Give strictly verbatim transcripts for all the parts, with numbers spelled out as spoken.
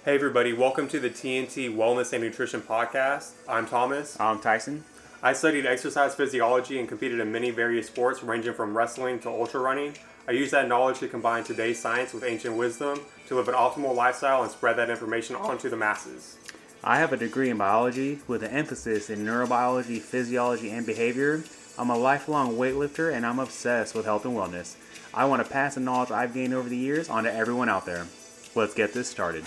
Hey everybody, welcome to the T N T Wellness and Nutrition Podcast. I'm Thomas. I'm Tyson. I studied exercise physiology and competed in many various sports ranging from wrestling to ultra running. I use that knowledge to combine today's science with ancient wisdom to live an optimal lifestyle and spread that information onto the masses. I have a degree in biology with an emphasis in neurobiology, physiology, and behavior. I'm a lifelong weightlifter and I'm obsessed with health and wellness. I want to pass the knowledge I've gained over the years on to everyone out there. Let's get this started.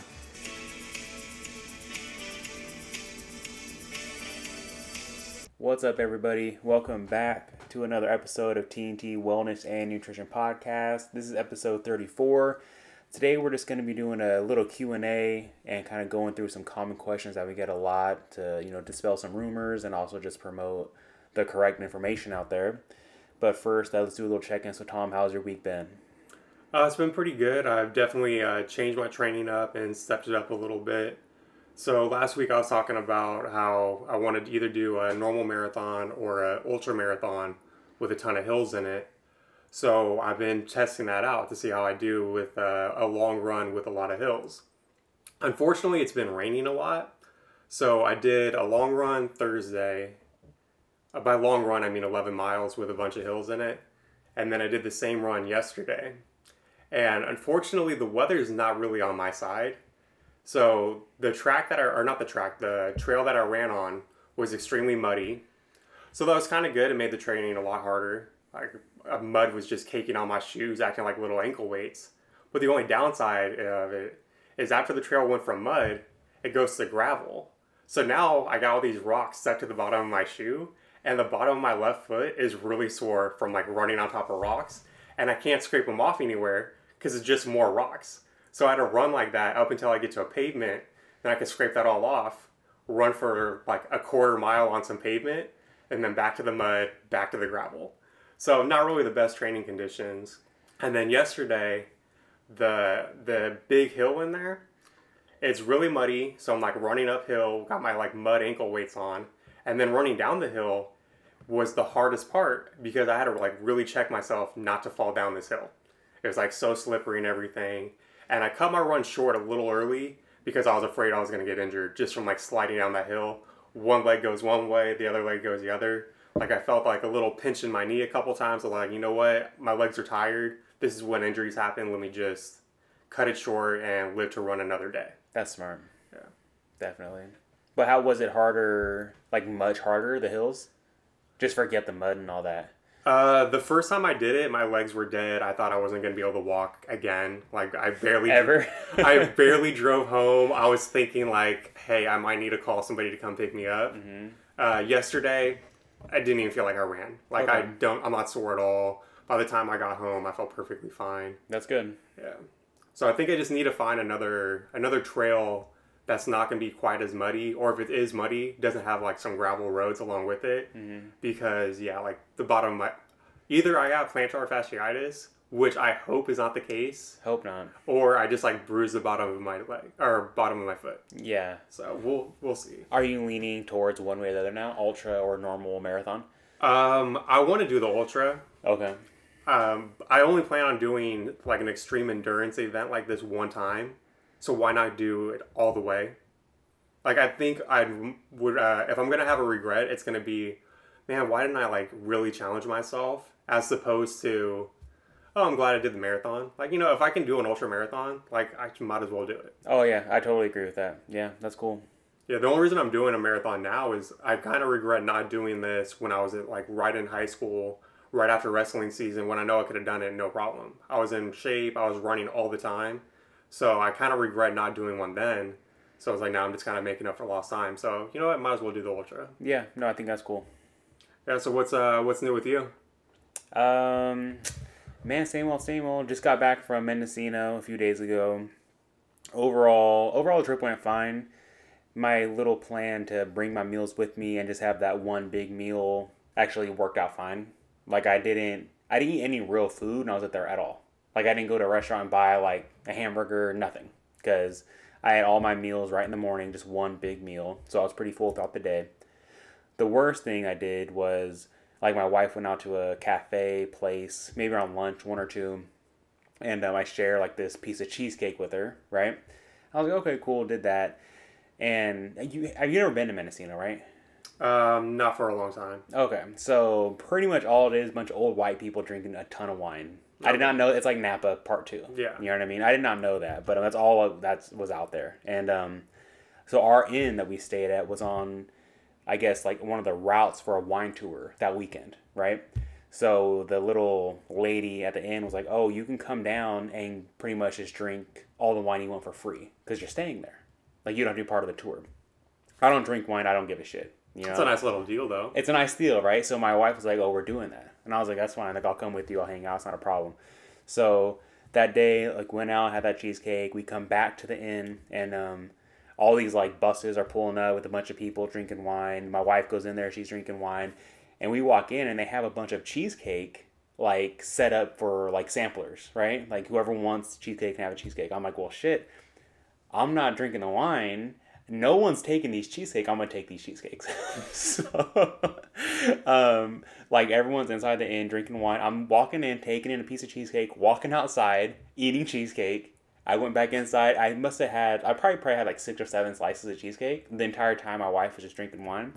What's up, everybody? Welcome back to another episode of T N T Wellness and Nutrition Podcast. This is episode thirty-four. Today, we're just going to be doing a little Q and A and kind of going through some common questions that we get a lot to, you know, dispel some rumors and also just promote the correct information out there. But first, uh, let's do a little check-in. So, Tom, how's your week been? Uh, it's been pretty good. I've definitely uh, changed my training up and stepped it up a little bit. So last week I was talking about how I wanted to either do a normal marathon or an ultra marathon with a ton of hills in it. So I've been testing that out to see how I do with uh, a long run with a lot of hills. Unfortunately, it's been raining a lot. So I did a long run Thursday. Uh, by long run, I mean eleven miles with a bunch of hills in it. And then I did the same run yesterday. And unfortunately, the weather is not really on my side. So the track that I, or not the track, the trail that I ran on was extremely muddy. So that was kind of good. It made the training a lot harder. Like uh, mud was just caking on my shoes, acting like little ankle weights. But the only downside of it is after the trail went from mud, it goes to gravel. So now I got all these rocks stuck to the bottom of my shoe, and the bottom of my left foot is really sore from like running on top of rocks, and I can't scrape them off anywhere because it's just more rocks. So I had to run like that up until I get to a pavement, then I could scrape that all off, run for like a quarter mile on some pavement, and then back to the mud, back to the gravel. So not really the best training conditions. And then yesterday, the the big hill in there, it's really muddy, so I'm like running uphill, got my like mud ankle weights on, and then running down the hill was the hardest part because I had to like really check myself not to fall down this hill. It was like so slippery and everything. And I cut my run short a little early because I was afraid I was going to get injured just from like sliding down that hill. One leg goes one way, the other leg goes the other. Like I felt like a little pinch in my knee a couple times. I'm like, you know what? My legs are tired. This is when injuries happen. Let me just cut it short and live to run another day. That's smart. Yeah. Definitely. But how was it harder, like much harder, the hills? Just forget the mud and all that. Uh, the first time I did it, my legs were dead. I thought I wasn't going to be able to walk again. Like, I barely... Ever? I barely drove home. I was thinking, like, hey, I might need to call somebody to come pick me up. Mm-hmm. Uh, yesterday, I didn't even feel like I ran. Like, Okay. I don't... I'm not sore at all. By the time I got home, I felt perfectly fine. That's good. Yeah. So I think I just need to find another another trail that's not going to be quite as muddy. Or if it is muddy, doesn't have, like, some gravel roads along with it. Mm-hmm. Because, yeah, like, the bottom of my... Either I got plantar fasciitis, which I hope is not the case, Hope not. or I just like bruised the bottom of my leg or bottom of my foot. Yeah. So we'll we'll see. Are you leaning towards one way or the other now? Ultra or normal marathon? Um, I want to do the ultra. Okay. Um, I only plan on doing like an extreme endurance event like this one time. So why not do it all the way? Like I think I would uh, if I'm gonna have a regret, it's gonna be, man, why didn't I like really challenge myself? As opposed to, oh, I'm glad I did the marathon. Like, you know, if I can do an ultra marathon, like, I might as well do it. Oh, yeah. I totally agree with that. Yeah, that's cool. Yeah, the only reason I'm doing a marathon now is I kind of regret not doing this when I was at, like, right in high school, right after wrestling season, when I know I could have done it, no problem. I was in shape. I was running all the time. So I kind of regret not doing one then. So I was like, now I'm just kind of making up for lost time. So, you know what? Might as well do the ultra. Yeah, no, I think that's cool. Yeah, so what's uh what's new with you? Um, man, same old, same old. Just got back from Mendocino a few days ago. Overall, overall the trip went fine. My little plan to bring my meals with me and just have that one big meal actually worked out fine. Like I didn't, I didn't eat any real food when I was up there at all. Like I didn't go to a restaurant and buy like a hamburger, nothing. Because I had all my meals right in the morning, just one big meal. So I was pretty full throughout the day. The worst thing I did was, like, my wife went out to a cafe place, maybe around lunch, one or two, and um, I share, like, this piece of cheesecake with her, right? I was like, okay, cool, did that. And you have you never been to Mendocino, right? Um, not for a long time. Okay, so pretty much all it is, a bunch of old white people drinking a ton of wine. I did Okay. not know it's like Napa Part Two. Yeah. You know what I mean? I did not know that, but that's all that was out there. And um, so our inn that we stayed at was on, I guess, like one of the routes for a wine tour that weekend, right? So the little lady at the inn was like, "Oh, you can come down and pretty much just drink all the wine you want for free because you're staying there. Like you don't have to be part of the tour." I don't drink wine. I don't give a shit. You know, It's a nice little deal, though. it's a nice deal, right? So my wife was like, "Oh, we're doing that," and I was like, "That's fine. Like, I'll come with you. I'll hang out. It's not a problem." So that day, like, went out, had that cheesecake. We come back to the inn, and um, all these like buses are pulling up with a bunch of people drinking wine. My wife goes in there; she's drinking wine, and we walk in, and they have a bunch of cheesecake like set up for like samplers, right? Like whoever wants cheesecake can have a cheesecake. I'm like, well, shit. I'm not drinking the wine. No one's taking these cheesecake. I'm gonna take these cheesecakes. so, um, like everyone's inside the inn drinking wine. I'm walking in, taking in a piece of cheesecake, walking outside, eating cheesecake. I went back inside. I must have had. I probably probably had like six or seven slices of cheesecake. The entire time my wife was just drinking wine.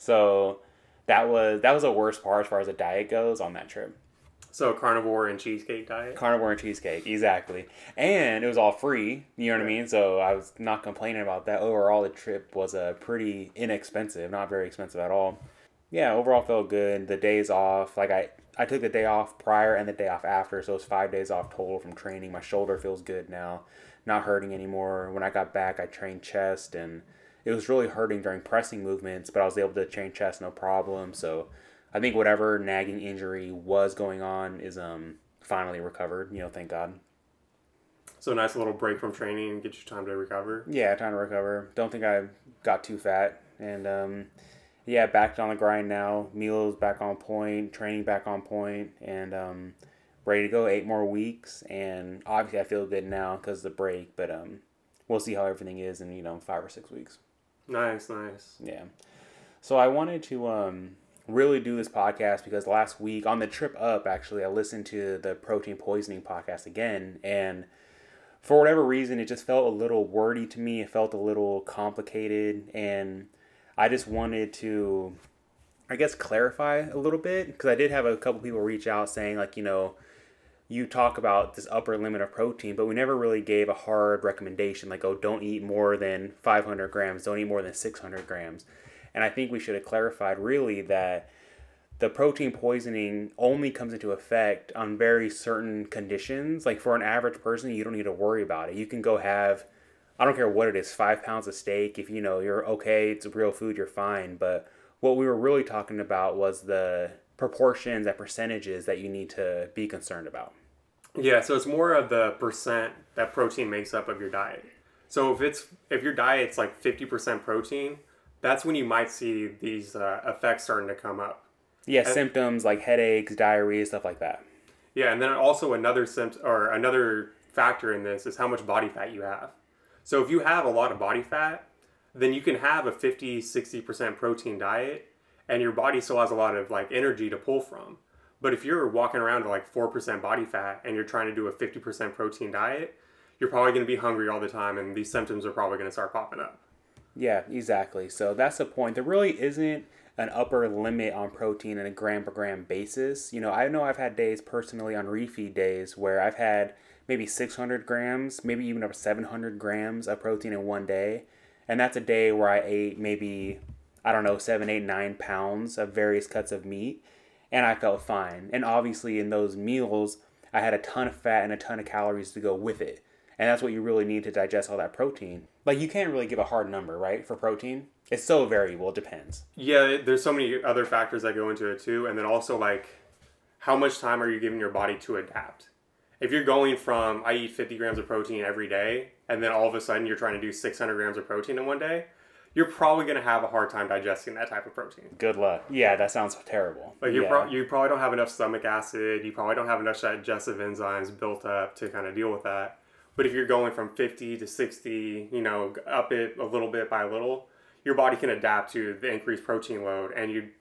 So that was that was the worst part as far as the diet goes on that trip. So carnivore and cheesecake diet. Carnivore and cheesecake, exactly. And it was all free, you know what I Yeah. mean? So I was not complaining about that. Overall, the trip was uh, pretty inexpensive, not very expensive at all. Yeah, overall felt good. The days off, like I, I took the day off prior and the day off after, so it's five days off total from training. My shoulder feels good now, not hurting anymore. When I got back, I trained chest, and it was really hurting during pressing movements, but I was able to train chest no problem. So I think whatever nagging injury was going on is um finally recovered. You know, thank God. So a nice little break from training and get you time to recover. Yeah, time to recover. Don't think I got too fat, and um, yeah, back on the grind now. Meals back on point, training back on point, and um, ready to go. Eight more weeks, and obviously I feel good now because of the break. But um, we'll see how everything is in you know five or six weeks. Nice, nice. Yeah. So I wanted to um really do this podcast because last week on the trip up, actually, I listened to the protein poisoning podcast again, and for whatever reason, it just felt a little wordy to me. It felt a little complicated, and I just wanted to, I guess, clarify a little bit because I did have a couple people reach out saying, like, you know, you talk about this upper limit of protein, but we never really gave a hard recommendation, like, oh, don't eat more than five hundred grams, don't eat more than six hundred grams. And I think we should have clarified really that the protein poisoning only comes into effect on very certain conditions. Like for an average person, you don't need to worry about it. You can go have, I don't care what it is, five pounds of steak. If you know you're okay, it's real food, you're fine. But what we were really talking about was the proportions and percentages that you need to be concerned about. Yeah, so it's more of the percent that protein makes up of your diet. So if it's if your diet's like fifty percent protein, that's when you might see these uh, effects starting to come up. Yeah, And, symptoms like headaches, diarrhea, stuff like that. yeah, and then also another symptom or another factor in this is how much body fat you have. So if you have a lot of body fat, then you can have a fifty, sixty percent protein diet and your body still has a lot of like energy to pull from. But if you're walking around to like four percent body fat and you're trying to do a fifty percent protein diet, you're probably going to be hungry all the time and these symptoms are probably going to start popping up. Yeah, exactly. So that's the point. There really isn't an upper limit on protein on a gram per gram basis. You know, I know I've had days personally on refeed days where I've had maybe six hundred grams, maybe even up to seven hundred grams of protein in one day. And that's a day where I ate maybe, I don't know, seven, eight, nine pounds of various cuts of meat. And I felt fine. And obviously in those meals, I had a ton of fat and a ton of calories to go with it. And that's what you really need to digest all that protein. Like, you can't really give a hard number, right, for protein. It's so variable. It depends. Yeah, there's so many other factors that go into it too. And then also like how much time are you giving your body to adapt? If you're going from I eat fifty grams of protein every day and then all of a sudden you're trying to do six hundred grams of protein in one day, you're probably going to have a hard time digesting that type of protein. Good luck. Yeah, that sounds terrible. Like you yeah. pro- you probably don't have enough stomach acid. You probably don't have enough digestive enzymes built up to kind of deal with that. But if you're going from fifty to sixty, you know, up it a little bit by little, your body can adapt to the increased protein load and you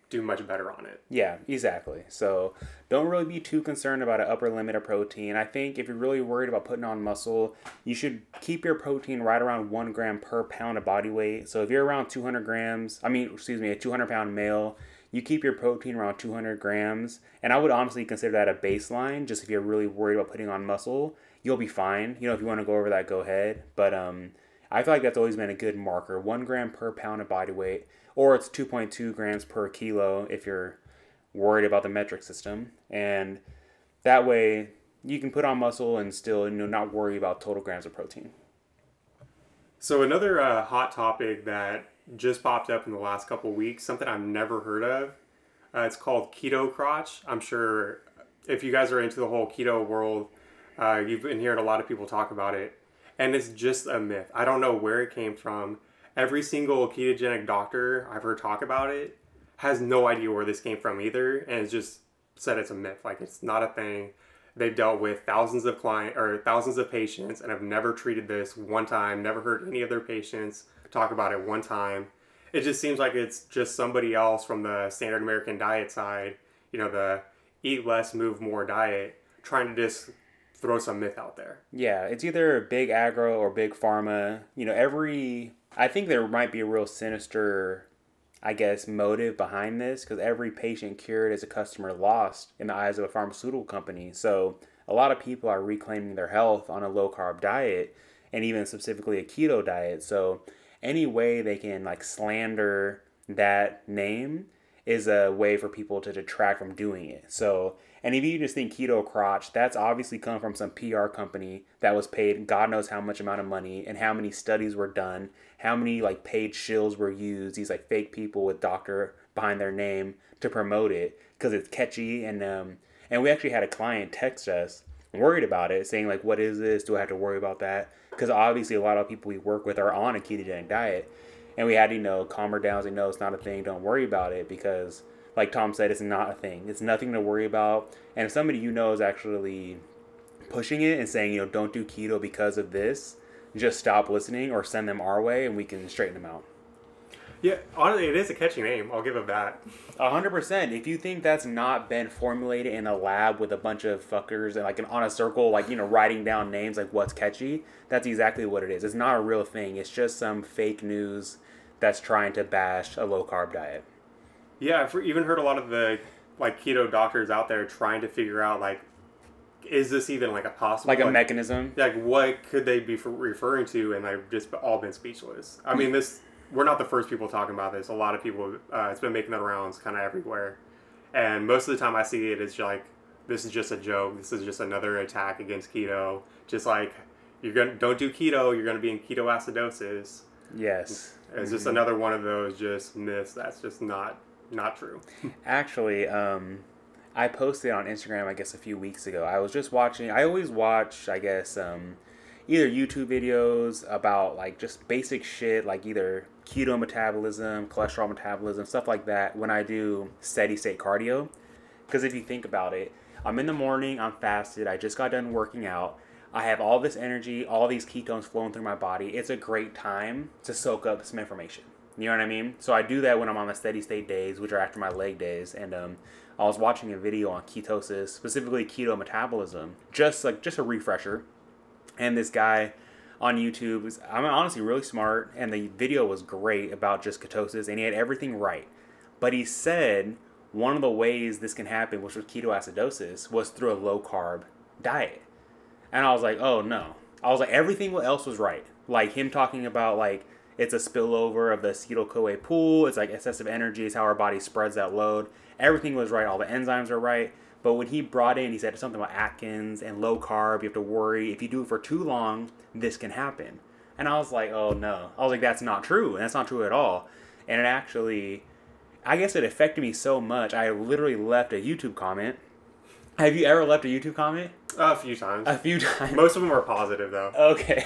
do much better on it. Yeah, exactly. So don't really be too concerned about an upper limit of protein. I think if you're really worried about putting on muscle, you should keep your protein right around one gram per pound of body weight. So if you're around two hundred grams, I mean, excuse me, a two hundred pound male, you keep your protein around two hundred grams. And I would honestly consider that a baseline. Just if you're really worried about putting on muscle, you'll be fine. You know, if you want to go over that, go ahead. But um, I feel like that's always been a good marker. One gram per pound of body weight, or it's two point two grams per kilo if you're worried about the metric system. And that way you can put on muscle and still, you know, not worry about total grams of protein. So another uh, hot topic that just popped up in the last couple of weeks, something I've never heard of. Uh, it's called keto crotch. I'm sure if you guys are into the whole keto world, uh, you've been hearing a lot of people talk about it. And it's just a myth. I don't know where it came from. Every single ketogenic doctor I've heard talk about it has no idea where this came from either, and it's just said it's a myth. Like, it's not a thing. They've dealt with thousands of client or thousands of patients and have never treated this one time, never heard any of their patients talk about it one time. It just seems like it's just somebody else from the standard American diet side, you know, the eat less, move more diet, trying to just throw some myth out there. Yeah, it's either big agro or big pharma. You know, every, I think there might be a real sinister, I guess, motive behind this, because every patient cured is a customer lost in the eyes of a pharmaceutical company. So a lot of people are reclaiming their health on a low carb diet, and even specifically a keto diet. So any way they can like slander that name is a way for people to detract from doing it. So, and if you just think keto crotch, that's obviously come from some P R company that was paid God knows how much amount of money, and how many studies were done, how many like paid shills were used, these like fake people with doctor behind their name to promote it because it's catchy. And um and we actually had a client text us worried about it, saying like, what is this? Do I have to worry about that? Because obviously a lot of people we work with are on a ketogenic diet. And we had to, you know, calm her down, say, no, it's not a thing. Don't worry about it, because like Tom said, it's not a thing. It's nothing to worry about. And if somebody you know is actually pushing it and saying, you know, don't do keto because of this, just stop listening or send them our way and we can straighten them out. Yeah, honestly, it is a catchy name. I'll give it that. A hundred percent. If you think that's not been formulated in a lab with a bunch of fuckers and like an, on a circle, like, you know, writing down names like what's catchy, that's exactly what it is. It's not a real thing. It's just some fake news that's trying to bash a low carb diet. Yeah, I've even heard a lot of the like keto doctors out there trying to figure out like, is this even like a possible like a like, mechanism? Like, what could they be for referring to? And I've just all been speechless. I mean, this we're not the first people talking about this. A lot of people, uh, it's been making the rounds kind of everywhere, and most of the time I see it, it's like, this is just a joke. This is just another attack against keto. Just like, you're gonna don't do keto, you're gonna be in ketoacidosis. Yes. It's mm-hmm. just another one of those just myths that's just not not true. Actually, um, I posted on Instagram, I guess, a few weeks ago. I was just watching, I always watch, I guess, um, either YouTube videos about like just basic shit, like either keto metabolism, cholesterol metabolism, stuff like that when I do steady state cardio. Because if you think about it, I'm in the morning, I'm fasted, I just got done working out, I have all this energy, all these ketones flowing through my body. It's a great time to soak up some information. You know what I mean? So I do that when I'm on the steady state days, which are after my leg days. And um, I was watching a video on ketosis, specifically keto metabolism, just like just a refresher. And this guy on YouTube was, I'm honestly really smart, and the video was great about just ketosis, and he had everything right. But he said one of the ways this can happen, which was ketoacidosis, was through a low carb diet. And I was like, oh no. I was like, everything else was right. Like him talking about like, it's a spillover of the acetyl-CoA pool. It's like excessive energy is how our body spreads that load. Everything was right. All the enzymes are right. But when he brought in, he said something about Atkins and low carb. You have to worry. If you do it for too long, this can happen. And I was like, oh no. I was like, that's not true. And that's not true at all. And it actually, I guess it affected me so much. I literally left a YouTube comment. Have you ever left a YouTube comment? Uh, a few times. A few times. Most of them were positive, though. Okay.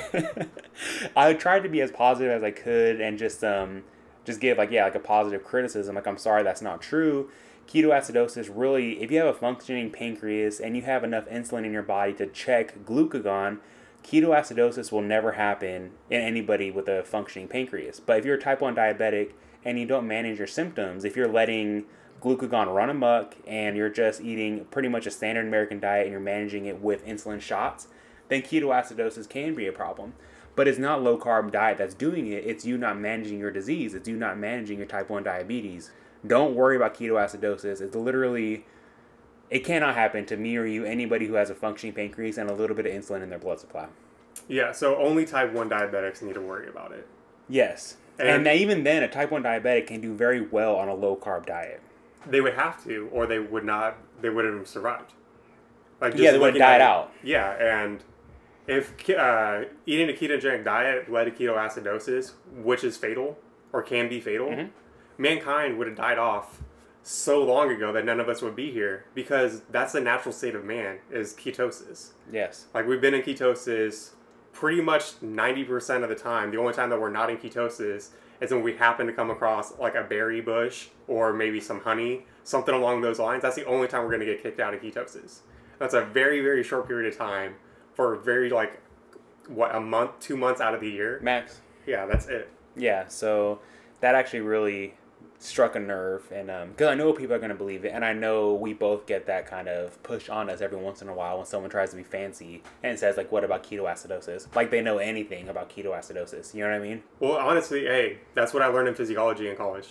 I tried to be as positive as I could and just um just give like yeah like a positive criticism. Like, I'm sorry, that's not true. Ketoacidosis really, if you have a functioning pancreas and you have enough insulin in your body to check glucagon, ketoacidosis will never happen in anybody with a functioning pancreas. But if you're a type one diabetic and you don't manage your symptoms, if you're letting glucagon run amok and you're just eating pretty much a standard American diet and you're managing it with insulin shots, then ketoacidosis can be a problem. But it's not low carb diet that's doing it. It's you not managing your disease. It's you not managing your type one diabetes. Don't worry about ketoacidosis. It's literally, it cannot happen to me or you, anybody who has a functioning pancreas and a little bit of insulin in their blood supply. Yeah, so only type one diabetics need to worry about it. Yes. And, and even then, a type one diabetic can do very well on a low carb diet. They would have to, or they would not, they wouldn't have survived. Like yeah, they would have died out. Yeah, and if uh, eating a ketogenic diet led to ketoacidosis, which is fatal, or can be fatal, mm-hmm. mankind would have died off so long ago that none of us would be here, because that's the natural state of man, is ketosis. Yes. Like, we've been in ketosis pretty much ninety percent of the time. The only time that we're not in ketosis is when we happen to come across like a berry bush or maybe some honey, something along those lines. That's the only time we're going to get kicked out of ketosis. That's a very, very short period of time for very, like, what, a month, two months out of the year? Max. Yeah, that's it. Yeah, so that actually really struck a nerve, and um because I know people are going to believe it, and I know we both get that kind of push on us every once in a while when someone tries to be fancy and says, like, what about ketoacidosis? Like they know anything about ketoacidosis. You know what I mean? Well, honestly, hey, that's what I learned in physiology in college.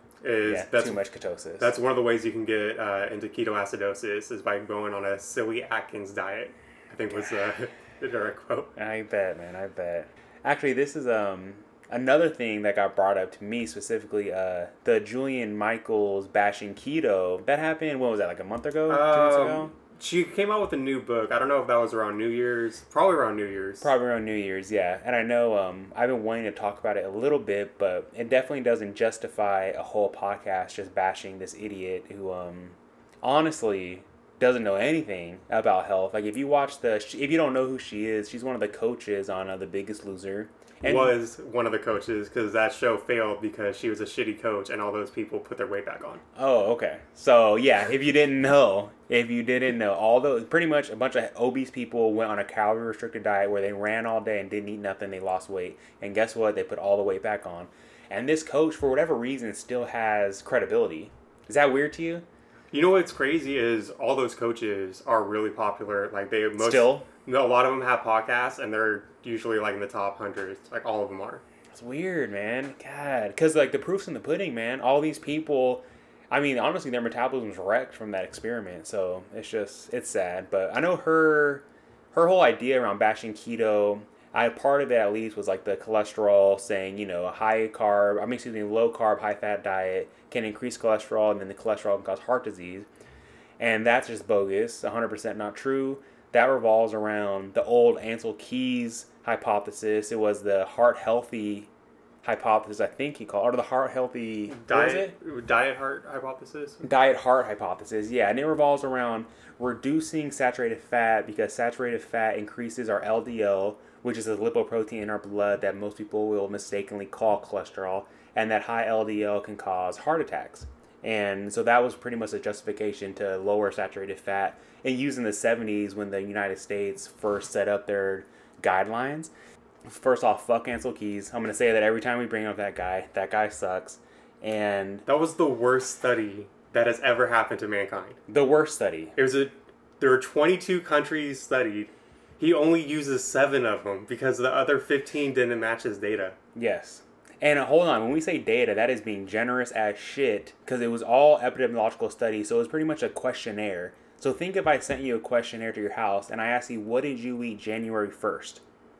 Is yeah, that's, too much ketosis. That's one of the ways you can get uh, into ketoacidosis is by going on a silly Atkins diet, I think was uh, the direct quote. I bet, man, I bet. Actually, this is um another thing that got brought up to me specifically, uh, the Julian Michaels bashing keto. That happened, what was that, like a month ago? Um, two months ago? She came out with a new book. I don't know if that was around New Year's. Probably around New Year's. Probably around New Year's, yeah. And I know um, I've been wanting to talk about it a little bit, but it definitely doesn't justify a whole podcast just bashing this idiot who, um, honestly, doesn't know anything about health. Like, if you watch the, if you don't know who she is, she's one of the coaches on uh, The Biggest Loser. And was one of the coaches, because that show failed because she was a shitty coach and all those people put their weight back on. Oh, okay. So, yeah, if you didn't know, if you didn't know, all those, pretty much a bunch of obese people went on a calorie-restricted diet where they ran all day and didn't eat nothing, they lost weight. And guess what? They put all the weight back on. And this coach, for whatever reason, still has credibility. Is that weird to you? You know what's crazy is all those coaches are really popular. Like, they most... Still? No, a lot of them have podcasts, and they're usually, like, in the top hundreds. Like, all of them are. It's weird, man. God. Because, like, the proof's in the pudding, man. All these people... I mean, honestly, their metabolism's wrecked from that experiment. So, it's just... It's sad. But I know her... Her whole idea around bashing keto... I part of it, at least, was, like, the cholesterol saying, you know, a high-carb... I mean, excuse me, low-carb, high-fat diet can increase cholesterol, and then the cholesterol can cause heart disease. And that's just bogus. one hundred percent not true. That revolves around the old Ansel Keys hypothesis. It was the heart healthy hypothesis, I think he called it, or the heart healthy diet diet heart hypothesis. Diet heart hypothesis, yeah, and it revolves around reducing saturated fat because saturated fat increases our L D L, which is a lipoprotein in our blood that most people will mistakenly call cholesterol, and that high L D L can cause heart attacks. And so that was pretty much a justification to lower saturated fat. And used in the seventies when the United States first set up their guidelines. First off, fuck Ansel Keys. I'm going to say that every time we bring up that guy. That guy sucks. And that was the worst study that has ever happened to mankind. The worst study. It was a. There were twenty-two countries studied. He only uses seven of them because the other fifteen didn't match his data. Yes. And hold on, when we say data, that is being generous as shit because it was all epidemiological studies, so it was pretty much a questionnaire. So think if I sent you a questionnaire to your house and I asked you, what did you eat January first?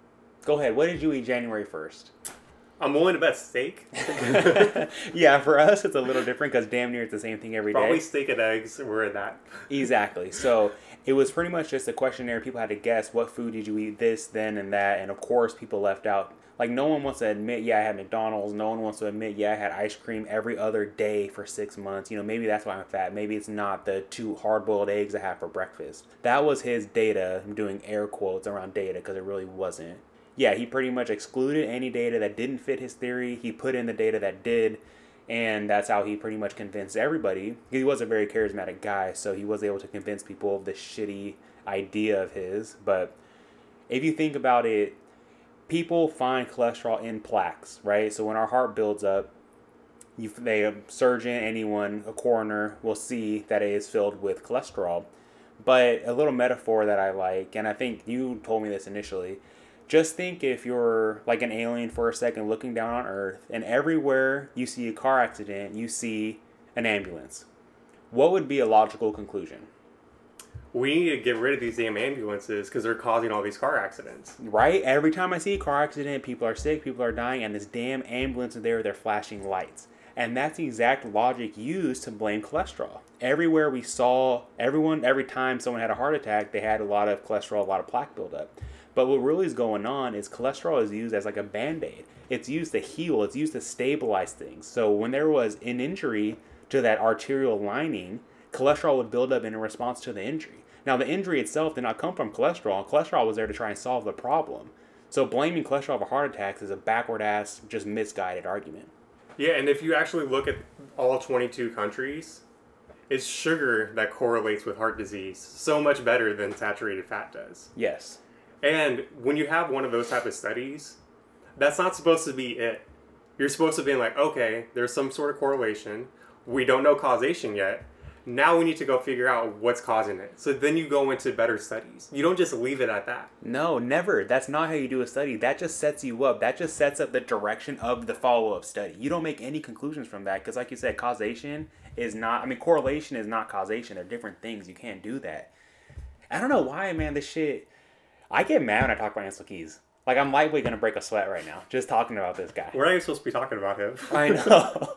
Go ahead, what did you eat January first? I'm willing to bet steak. Yeah, for us it's a little different because damn near it's the same thing every day. Probably steak and eggs were that. Exactly. So it was pretty much just a questionnaire. People had to guess what food did you eat this, then, and that. And of course people left out. Like, no one wants to admit, yeah, I had McDonald's. No one wants to admit, yeah, I had ice cream every other day for six months. You know, maybe that's why I'm fat. Maybe it's not the two hard-boiled eggs I had for breakfast. That was his data. I'm doing air quotes around data because it really wasn't. Yeah, he pretty much excluded any data that didn't fit his theory. He put in the data that did, and that's how he pretty much convinced everybody. He was a very charismatic guy, so he was able to convince people of this shitty idea of his. But if you think about it, people find cholesterol in plaques, right? So when our heart builds up, You, they, a surgeon, anyone, a coroner will see that it is filled with cholesterol. But a little metaphor that I like, and I think you told me this initially, just think if you're like an alien for a second looking down on Earth, and everywhere you see a car accident, you see an ambulance. What would be a logical conclusion? We need to get rid of these damn ambulances because they're causing all these car accidents. Right? Every time I see a car accident, people are sick, people are dying, and this damn ambulance is there, they're flashing lights. And that's the exact logic used to blame cholesterol. Everywhere we saw, everyone, every time someone had a heart attack, they had a lot of cholesterol, a lot of plaque buildup. But what really is going on is cholesterol is used as like a band-aid. It's used to heal, it's used to stabilize things. So when there was an injury to that arterial lining, cholesterol would build up in response to the injury. Now, the injury itself did not come from cholesterol. Cholesterol was there to try and solve the problem. So blaming cholesterol for heart attacks is a backward-ass, just misguided argument. Yeah, and if you actually look at all twenty-two countries, it's sugar that correlates with heart disease so much better than saturated fat does. Yes. And when you have one of those type of studies, that's not supposed to be it. You're supposed to be like, okay, there's some sort of correlation. We don't know causation yet. Now we need to go figure out what's causing it. So then you go into better studies. You don't just leave it at that. No, never. That's not how you do a study. That just sets you up. That just sets up the direction of the follow-up study. You don't make any conclusions from that because, like you said, causation is not... I mean, correlation is not causation. They're different things. You can't do that. I don't know why, man, this shit... I get mad when I talk about Ansel Keys. Like, I'm lightly going to break a sweat right now just talking about this guy. We're not even supposed to be talking about him. I know.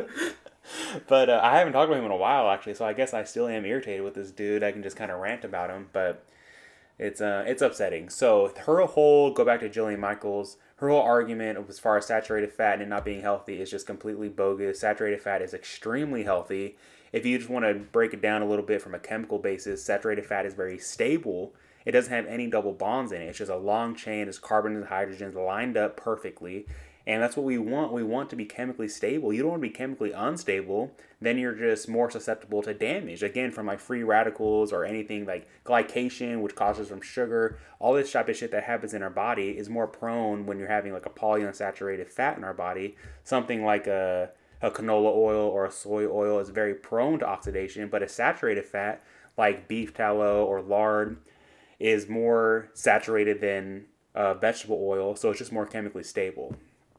But uh, I haven't talked about him in a while, actually, so I guess I still am irritated with this dude. I can just kind of rant about him, but it's uh, it's upsetting. So her whole, go back to Jillian Michaels, her whole argument as far as saturated fat and it not being healthy is just completely bogus. Saturated fat is extremely healthy. If you just want to break it down a little bit from a chemical basis, saturated fat is very stable. It doesn't have any double bonds in it. It's just a long chain. It's carbon and hydrogens lined up perfectly. And that's what we want. We want to be chemically stable. You don't want to be chemically unstable. Then you're just more susceptible to damage. Again, from like free radicals or anything like glycation, which causes from sugar. All this type of shit that happens in our body is more prone when you're having like a polyunsaturated fat in our body. Something like a, a canola oil or a soy oil is very prone to oxidation. But a saturated fat like beef tallow or lard is more saturated than uh, vegetable oil. So it's just more chemically stable.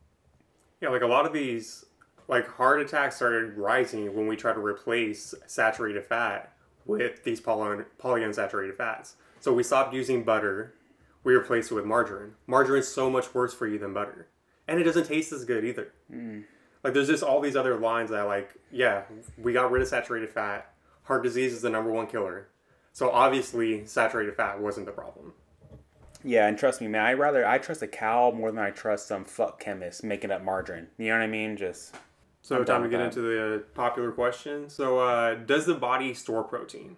Yeah, like a lot of these, like heart attacks started rising when we tried to replace saturated fat with these poly- polyunsaturated fats. So we stopped using butter. We replaced it with margarine. Margarine is so much worse for you than butter. And it doesn't taste as good either. Mm. Like there's just all these other lines that like, yeah, we got rid of saturated fat. Heart disease is the number one killer. So obviously saturated fat wasn't the problem. Yeah, and trust me, man, I rather I trust a cow more than I trust some fuck chemist making up margarine. You know what I mean? Just so I'm time to get that. into the uh, popular question. So, uh, does the body store protein?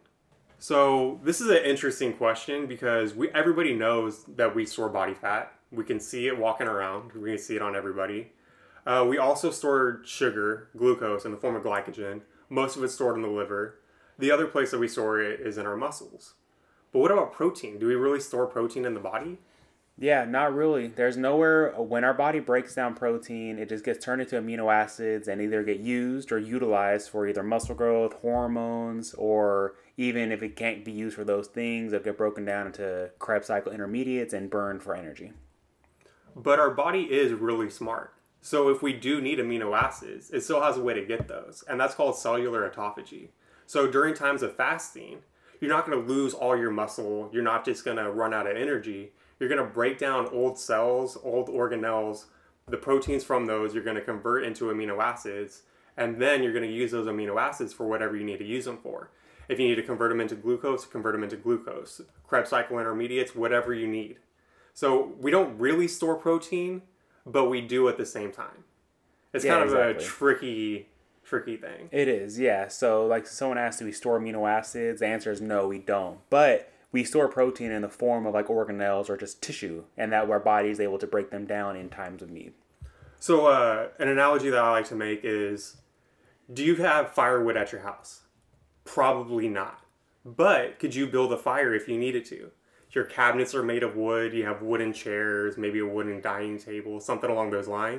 So this is an interesting question because we everybody knows that we store body fat. We can see it walking around. We can see it on everybody. Uh, we also store sugar, glucose, in the form of glycogen. Most of it's stored in the liver. The other place that we store it is in our muscles. But what about protein? Do we really store protein in the body? Yeah, not really. There's nowhere, when our body breaks down protein, it just gets turned into amino acids and either get used or utilized for either muscle growth, hormones, or even if it can't be used for those things, it'll get broken down into Krebs cycle intermediates and burned for energy. But our body is really smart. So if we do need amino acids, it still has a way to get those. And that's called cellular autophagy. So during times of fasting, you're not going to lose all your muscle. You're not just going to run out of energy. You're going to break down old cells, old organelles, the proteins from those you're going to convert into amino acids, and then you're going to use those amino acids for whatever you need to use them for. If you need to convert them into glucose, convert them into glucose. Krebs cycle intermediates, whatever you need. So we don't really store protein, but we do at the same time. It's yeah, kind of exactly. a tricky... tricky thing. It is, yeah. So like someone asked, do we store amino acids? The answer is no, we don't. But we store protein in the form of like organelles or just tissue, and that our body is able to break them down in times of need. So uh, an analogy that I like to make is, do you have firewood at your house? Probably not. But could you build a fire if you needed to? Your cabinets are made of wood, you have wooden chairs, maybe a wooden dining table, something along those lines.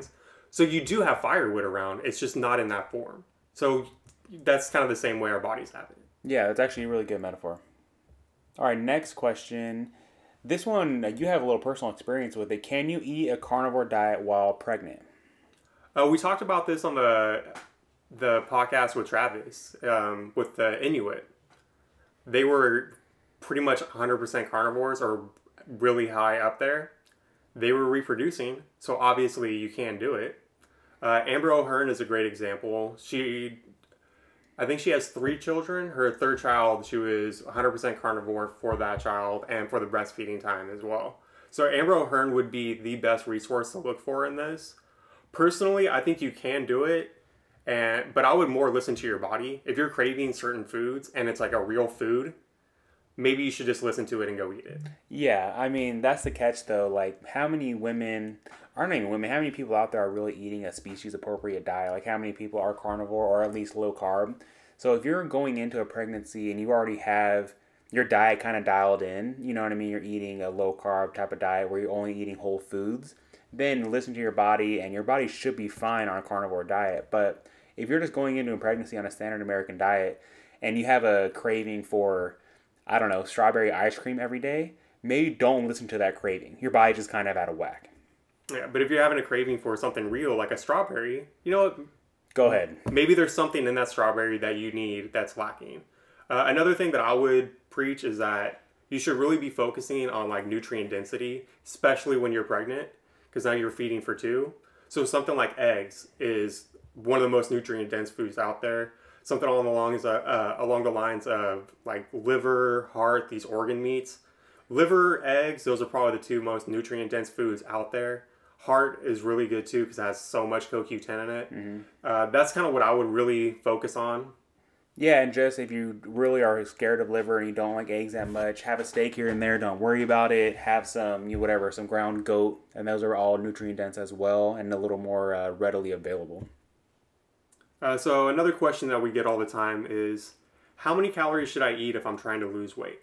So you do have firewood around. It's just not in that form. So that's kind of the same way our bodies have it. Yeah, that's actually a really good metaphor. All right, next question. This one, uh, you have a little personal experience with it. Can you eat a carnivore diet while pregnant? Uh, we talked about this on the the podcast with Travis, um, with the Inuit. They were pretty much one hundred percent carnivores or really high up there. They were reproducing, so obviously you can do it. Uh, Amber O'Hearn is a great example. She, I think she has three children. Her third child, she was one hundred percent carnivore for that child and for the breastfeeding time as well. So Amber O'Hearn would be the best resource to look for in this. Personally, I think you can do it, and but I would more listen to your body. If you're craving certain foods and it's like a real food, maybe you should just listen to it and go eat it. Yeah, I mean, that's the catch though. Like, how many women, aren't even women, how many people out there are really eating a species appropriate diet? Like, how many people are carnivore or at least low carb? So, if you're going into a pregnancy and you already have your diet kind of dialed in, you know what I mean? You're eating a low carb type of diet where you're only eating whole foods, then listen to your body, and your body should be fine on a carnivore diet. But if you're just going into a pregnancy on a standard American diet and you have a craving for, I don't know, strawberry ice cream every day, maybe don't listen to that craving. Your body just kind of out of whack. Yeah, but if you're having a craving for something real like a strawberry, you know what? Go ahead. Maybe there's something in that strawberry that you need that's lacking. Uh, another thing that I would preach is that you should really be focusing on like nutrient density, especially when you're pregnant, because now you're feeding for two. So something like eggs is one of the most nutrient dense foods out there. Something along the lines of, uh, along the lines of like liver, heart, these organ meats. Liver, eggs, those are probably the two most nutrient dense foods out there. Heart is really good too because it has so much C O Q ten in it. Mm-hmm. Uh, that's kind of what I would really focus on. Yeah, and just if you really are scared of liver and you don't like eggs that much, have a steak here and there. Don't worry about it. Have some, you whatever, some ground goat, and those are all nutrient dense as well and a little more uh, readily available. Uh, so another question that we get all the time is, how many calories should I eat if I'm trying to lose weight?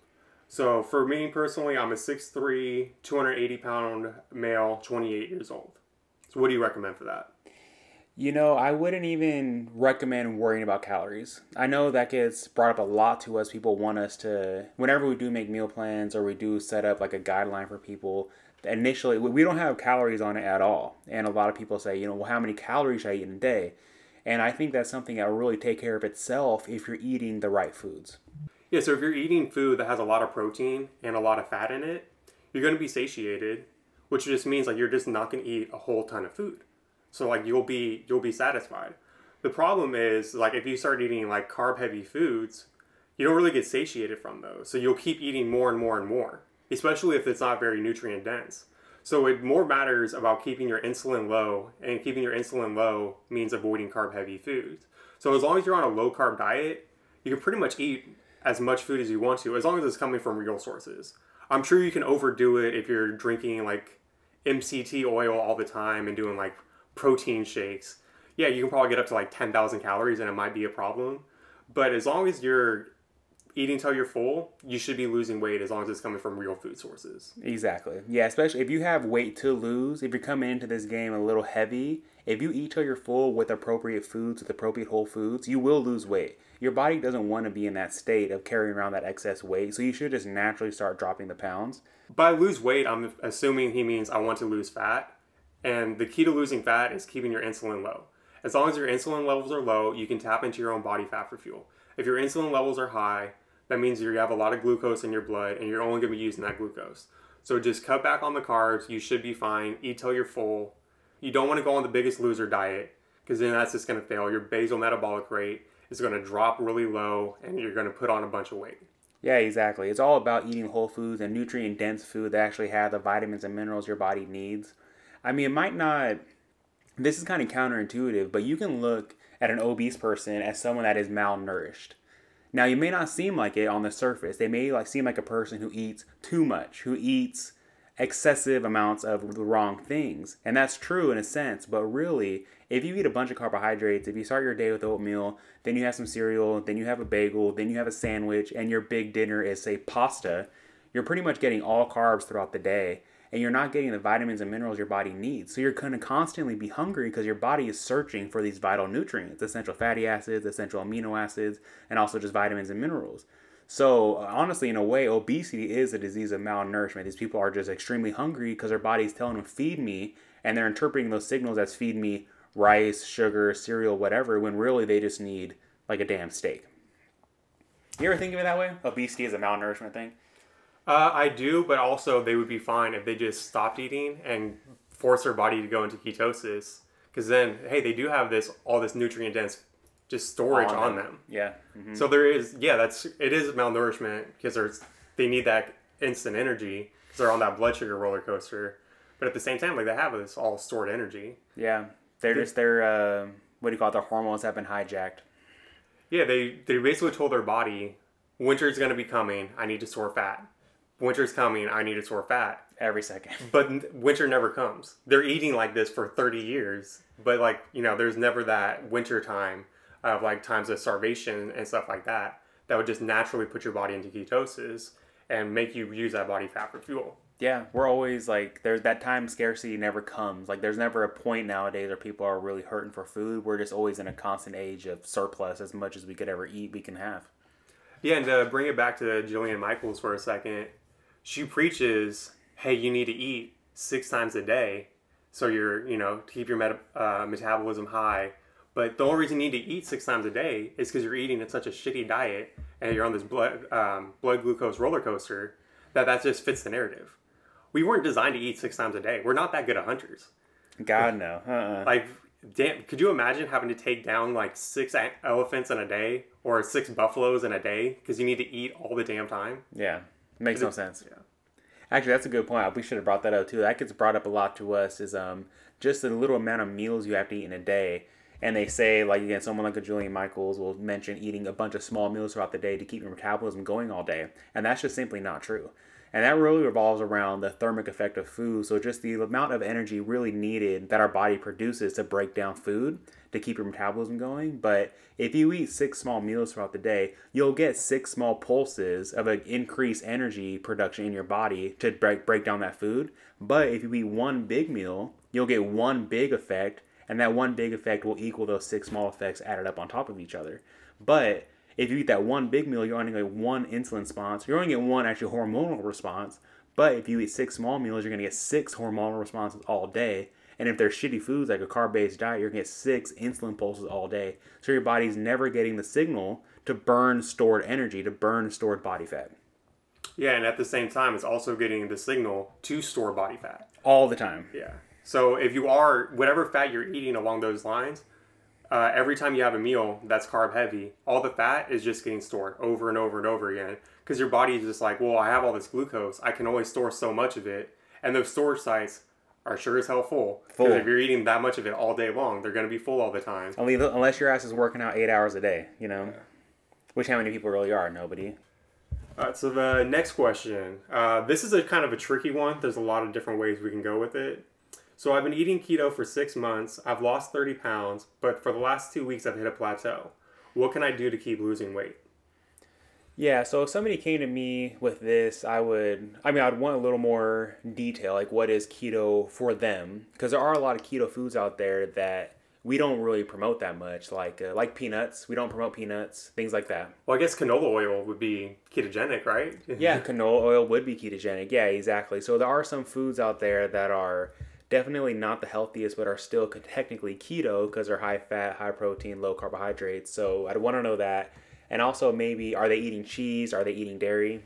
So for me personally, I'm a six three, two hundred eighty pound male, twenty-eight years old. So what do you recommend for that? You know, I wouldn't even recommend worrying about calories. I know that gets brought up a lot to us. People want us to, whenever we do make meal plans or we do set up like a guideline for people, initially, we don't have calories on it at all. And a lot of people say, you know, well, how many calories should I eat in a day? And I think that's something that will really take care of itself if you're eating the right foods. Yeah, so if you're eating food that has a lot of protein and a lot of fat in it, you're going to be satiated, which just means like you're just not going to eat a whole ton of food. So like you'll be you'll be satisfied. The problem is like if you start eating like carb heavy foods, you don't really get satiated from those. So you'll keep eating more and more and more, especially if it's not very nutrient dense. So it more matters about keeping your insulin low, and keeping your insulin low means avoiding carb heavy foods. So as long as you're on a low carb diet, you can pretty much eat as much food as you want to, as long as it's coming from real sources. I'm sure you can overdo it if you're drinking like M C T oil all the time and doing like protein shakes. Yeah, you can probably get up to like ten thousand calories and it might be a problem. But as long as you're eating till you're full, you should be losing weight as long as it's coming from real food sources. Exactly. Yeah, especially if you have weight to lose, if you're coming into this game a little heavy, if you eat till you're full with appropriate foods, with appropriate whole foods, you will lose weight. Your body doesn't want to be in that state of carrying around that excess weight, so you should just naturally start dropping the pounds. By lose weight, I'm assuming he means I want to lose fat. And the key to losing fat is keeping your insulin low. As long as your insulin levels are low, you can tap into your own body fat for fuel. If your insulin levels are high, that means you have a lot of glucose in your blood and you're only going to be using that glucose. So just cut back on the carbs. You should be fine. Eat till you're full. You don't want to go on the biggest loser diet because then that's just going to fail. Your basal metabolic rate is going to drop really low and you're going to put on a bunch of weight. Yeah, exactly. It's all about eating whole foods and nutrient-dense food that actually have the vitamins and minerals your body needs. I mean, it might not, this is kind of counterintuitive, but you can look at an obese person as someone that is malnourished. Now, you may not seem like it on the surface. They may like seem like a person who eats too much, who eats excessive amounts of the wrong things. And that's true in a sense, but really, if you eat a bunch of carbohydrates, if you start your day with oatmeal, then you have some cereal, then you have a bagel, then you have a sandwich, and your big dinner is, say, pasta, you're pretty much getting all carbs throughout the day. and you're not getting the vitamins and minerals your body needs. So you're going to constantly be hungry because your body is searching for these vital nutrients, essential fatty acids, essential amino acids, and also just vitamins and minerals. So honestly, in a way, obesity is a disease of malnourishment. These people are just extremely hungry because their body's telling them, feed me, and they're interpreting those signals as feed me rice, sugar, cereal, whatever, when really they just need like a damn steak. You ever think of it that way? Obesity is a malnourishment thing? Uh, I do, but also they would be fine if they just stopped eating and forced their body to go into ketosis. Because then, hey, they do have this all this nutrient dense just storage on, on them. them. Yeah. Mm-hmm. So there is, yeah, that's it is malnourishment because there's they need that instant energy because they're on that blood sugar roller coaster. But at the same time, like they have this all stored energy. Yeah, they're just their uh, what do you call it? Their hormones have been hijacked. Yeah, they they basically told their body, winter's going to be coming. I need to store fat. Winter's coming. I need to store fat. Every second. But winter never comes. They're eating like this for thirty years. But like, you know, there's never that winter time of like times of starvation and stuff like that. That would just naturally put your body into ketosis and make you use that body fat for fuel. Yeah, we're always like, there's that time scarcity never comes. Like there's never a point nowadays where people are really hurting for food. We're just always in a constant age of surplus. As much as we could ever eat, we can have. Yeah, and to bring it back to Jillian Michaels for a second, she preaches, hey, you need to eat six times a day so you're, you know, to keep your meta- uh, metabolism high. But the only reason you need to eat six times a day is because you're eating in such a shitty diet and you're on this blood um, blood glucose roller coaster that that just fits the narrative. We weren't designed to eat six times a day. We're not that good at hunters. God, no. Uh-uh. Like, damn, could you imagine having to take down like six elephants in a day or six buffaloes in a day because you need to eat all the damn time? Yeah, makes no sense. Yeah. Actually, that's a good point. We should have brought that up too. That gets brought up a lot to us is um just the little amount of meals you have to eat in a day. And they say, like, again, someone like a Julian Michaels will mention eating a bunch of small meals throughout the day to keep your metabolism going all day. And that's just simply not true. And that really revolves around the thermic effect of food. So just the amount of energy really needed that our body produces to break down food to keep your metabolism going. But if you eat six small meals throughout the day, you'll get six small pulses of an increased energy production in your body to break, break down that food. But if you eat one big meal, you'll get one big effect. And that one big effect will equal those six small effects added up on top of each other. But if you eat that one big meal, you're only going to get one insulin response. You're only going to get one actual hormonal response. But if you eat six small meals, you're going to get six hormonal responses all day. And if they're shitty foods like a carb-based diet, you're going to get six insulin pulses all day. So your body's never getting the signal to burn stored energy, to burn stored body fat. Yeah, and at the same time, it's also getting the signal to store body fat. All the time. Yeah. So if you are, whatever fat you're eating along those lines, uh, every time you have a meal that's carb heavy, all the fat is just getting stored over and over and over again. Because your body is just like, well, I have all this glucose. I can only store so much of it. And those storage sites are sure as hell full. Full. Because if you're eating that much of it all day long, they're going to be full all the time. Unless your ass is working out eight hours a day, you know. Yeah. Which how many people really are? Nobody. All right, so the next question. Uh, this is a kind of a tricky one. There's a lot of different ways we can go with it. So I've been eating keto for six months. I've lost thirty pounds, but for the last two weeks I've hit a plateau. What can I do to keep losing weight? Yeah, so if somebody came to me with this, I would, I mean, I'd want a little more detail, like what is keto for them? Because there are a lot of keto foods out there that we don't really promote that much, like uh, like peanuts. We don't promote peanuts, things like that. Well, I guess canola oil would be ketogenic, right? Yeah, canola oil would be ketogenic. Yeah, exactly. So there are some foods out there that are definitely not the healthiest, but are still technically keto because they're high fat, high protein, low carbohydrates. So I'd want to know that. And also maybe, are they eating cheese? Are they eating dairy?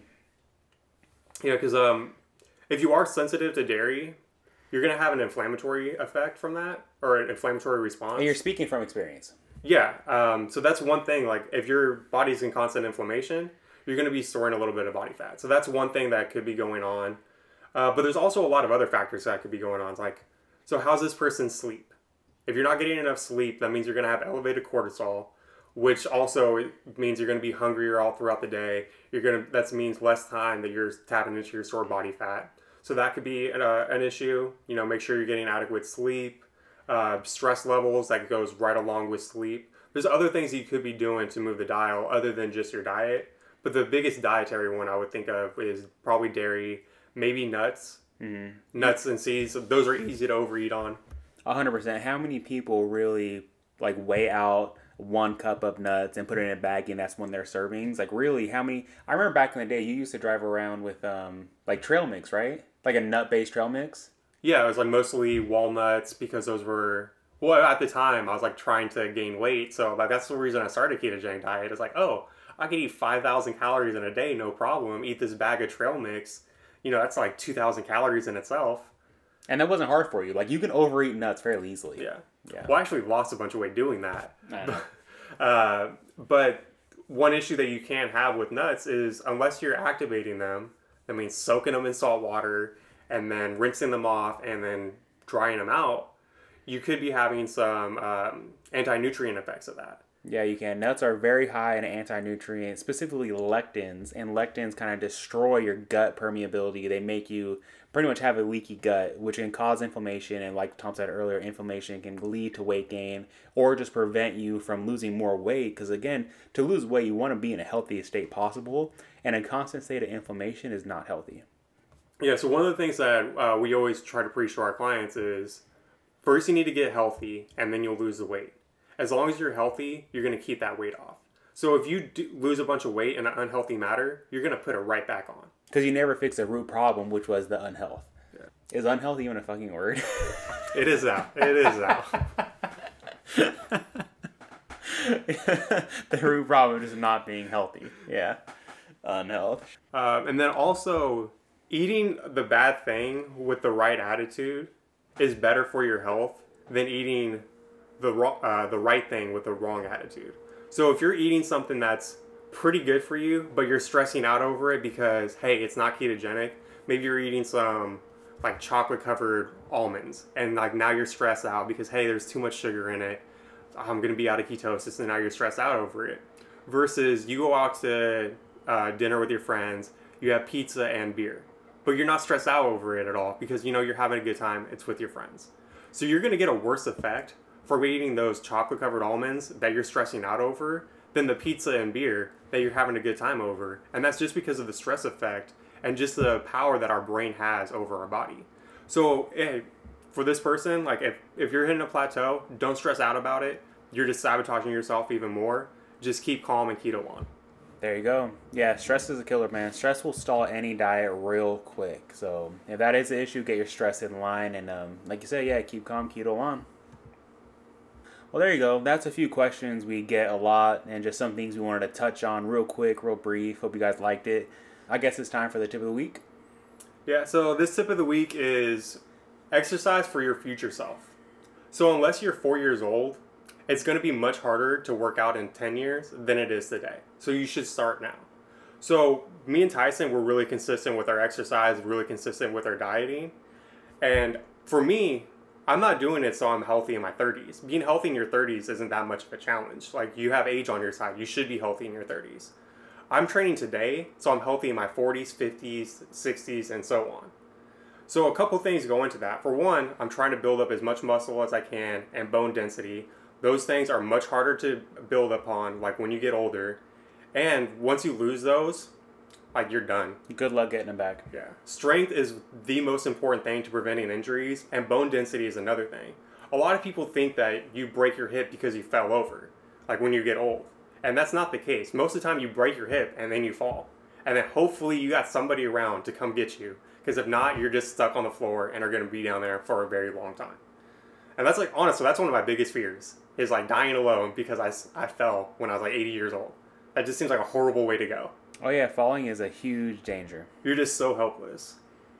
Yeah, because um, if you are sensitive to dairy, you're going to have an inflammatory effect from that, or an inflammatory response. And you're speaking from experience. Yeah. Um, so that's one thing. Like, if your body's in constant inflammation, you're going to be storing a little bit of body fat. So that's one thing that could be going on. Uh, but there's also a lot of other factors that could be going on. Like, so how's this person sleep? If you're not getting enough sleep, that means you're going to have elevated cortisol, which also means you're going to be hungrier all throughout the day. You're going to, that means less time that you're tapping into your stored body fat. So that could be an, uh, an issue. You know, make sure you're getting adequate sleep, uh, stress levels that goes right along with sleep. There's other things you could be doing to move the dial other than just your diet. But the biggest dietary one I would think of is probably dairy, maybe nuts, Mm-hmm. Nuts and seeds, those are easy to overeat on. one hundred percent. How many people really like weigh out one cup of nuts and put it in a bag and that's when they're servings? Like really, how many? I remember back in the day, you used to drive around with um like trail mix, right? Like a nut based trail mix. Yeah, it was like mostly walnuts because those were, well, at the time I was like trying to gain weight, so like that's the reason I started a ketogenic diet. It's like, oh, I could eat five thousand calories in a day, no problem. Eat this bag of trail mix, you know, that's like two thousand calories in itself. And that wasn't hard for you. Like you can overeat nuts fairly easily. Yeah. Yeah. Well, I actually lost a bunch of weight doing that. I know. Uh, but one issue that you can have with nuts is unless you're activating them, that means soaking them in salt water and then rinsing them off and then drying them out, you could be having some um, anti-nutrient effects of that. Yeah, you can. Nuts are very high in anti-nutrients, specifically lectins, and lectins kind of destroy your gut permeability. They make you pretty much have a leaky gut, which can cause inflammation, and like Tom said earlier, inflammation can lead to weight gain or just prevent you from losing more weight. Because again, to lose weight, you want to be in a healthiest state possible, and a constant state of inflammation is not healthy. Yeah, so one of the things that uh, we always try to preach to our clients is first you need to get healthy, and then you'll lose the weight. As long as you're healthy, you're going to keep that weight off. So if you do lose a bunch of weight in an unhealthy manner, you're going to put it right back on. Because you never fixed the root problem, which was the unhealth. Yeah. Is unhealthy even a fucking word? It is out. It is out. The root problem is not being healthy. Yeah. Unhealth. Um, and then also, eating the bad thing with the right attitude is better for your health than eating the uh, the right thing with the wrong attitude. So if you're eating something that's pretty good for you, but you're stressing out over it because, hey, it's not ketogenic, maybe you're eating some like chocolate covered almonds and like now you're stressed out because, hey, there's too much sugar in it, I'm gonna be out of ketosis, and now you're stressed out over it. Versus you go out to uh, dinner with your friends, you have pizza and beer, but you're not stressed out over it at all because you know you're having a good time, it's with your friends. So you're gonna get a worse effect for eating those chocolate covered almonds that you're stressing out over than the pizza and beer that you're having a good time over. And that's just because of the stress effect and just the power that our brain has over our body. So hey, for this person, like if, if you're hitting a plateau, don't stress out about it. You're just sabotaging yourself even more. Just keep calm and keto on. There you go. Yeah, stress is a killer, man. Stress will stall any diet real quick. So if that is the issue, get your stress in line. And um, like you said, yeah, keep calm, keto on. Well, there you go. That's a few questions we get a lot and just some things we wanted to touch on real quick, real brief. Hope you guys liked it. I guess it's time for the tip of the week. Yeah, so this tip of the week is exercise for your future self. So unless you're four years old, it's going to be much harder to work out in ten years than it is today. So you should start now. So me and Tyson were really consistent with our exercise, really consistent with our dieting. And for me, I'm not doing it so I'm healthy in my thirties. Being healthy in your thirties isn't that much of a challenge. Like, you have age on your side. You should be healthy in your thirties. I'm training today, so I'm healthy in my forties, fifties, sixties, and so on. So a couple things go into that. For one, I'm trying to build up as much muscle as I can and bone density. Those things are much harder to build upon, like when you get older. And once you lose those, like, you're done. Good luck getting them back. Yeah. Strength is the most important thing to preventing injuries, and bone density is another thing. A lot of people think that you break your hip because you fell over, like when you get old. And that's not the case. Most of the time you break your hip and then you fall. And then hopefully you got somebody around to come get you. Because if not, you're just stuck on the floor and are going to be down there for a very long time. And that's like, honestly, that's one of my biggest fears, is like dying alone because I, I fell when I was like eighty years old. That just seems like a horrible way to go. Oh yeah, falling is a huge danger. You're just so helpless.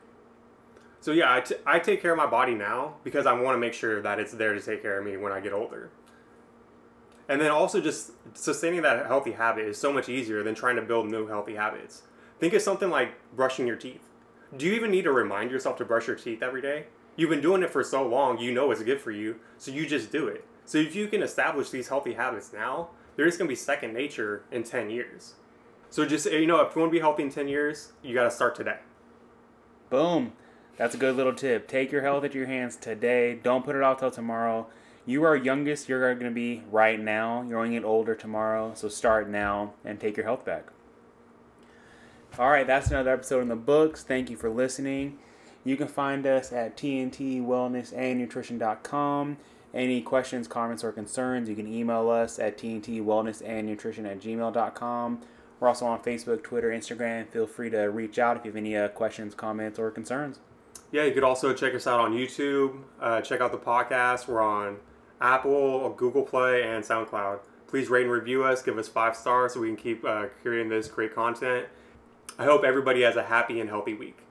So yeah, I, t- I take care of my body now because I want to make sure that it's there to take care of me when I get older. And then also just sustaining that healthy habit is so much easier than trying to build new healthy habits. Think of something like brushing your teeth. Do you even need to remind yourself to brush your teeth every day? You've been doing it for so long, you know it's good for you, so you just do it. So if you can establish these healthy habits now, they're just going to be second nature in ten years. So just, you know, if you want to be healthy in ten years, you got to start today. Boom. That's a good little tip. Take your health into your hands today. Don't put it off till tomorrow. You are youngest you're going to be right now. You're going to get older tomorrow. So start now and take your health back. All right, that's another episode in the books. Thank you for listening. You can find us at T N T wellness and nutrition dot com. Any questions, comments, or concerns, you can email us at T N T wellness and nutrition at gmail dot com. We're also on Facebook, Twitter, Instagram. Feel free to reach out if you have any uh, questions, comments, or concerns. Yeah, you could also check us out on YouTube. Uh, check out the podcast. We're on Apple, Google Play, and SoundCloud. Please rate and review us. Give us five stars so we can keep uh, creating this great content. I hope everybody has a happy and healthy week.